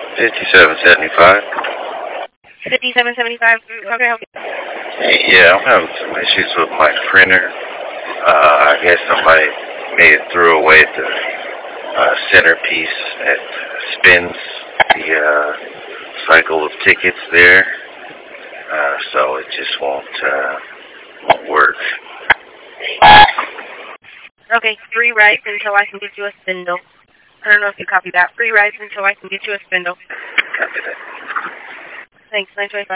5775. 5775. How can I help you? Yeah, I'm having some issues with my printer. I guess somebody may have threw away the centerpiece that spins the cycle of tickets there. So it just won't work. Okay, 3 rides until I can get you a spindle. I don't know if you copy that. 3 rides until I can get you a spindle. Copy that. Thanks, 925.